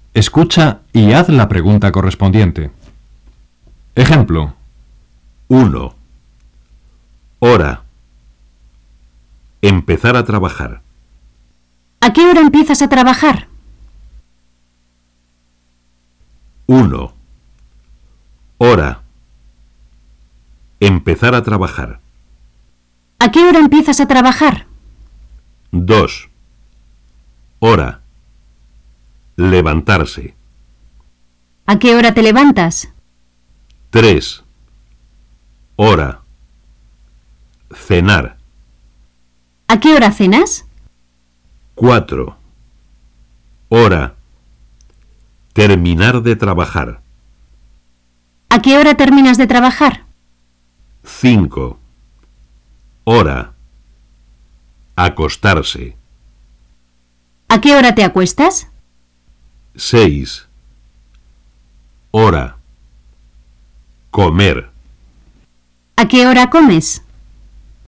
Escucha y haz la pregunta correspondiente. Ejemplo. 1. Hora. Empezar a trabajar. ¿A qué hora empiezas a trabajar? 1. Hora. Empezar a trabajar. ¿A qué hora empiezas a trabajar? 2. Hora. Levantarse. ¿A qué hora te levantas? 3. Hora. Cenar. ¿A qué hora cenas? 4. Hora. Terminar de trabajar. ¿A qué hora terminas de trabajar? 5. Hora. Acostarse. ¿A qué hora te acuestas? 6. Hora. Comer. ¿A qué hora comes?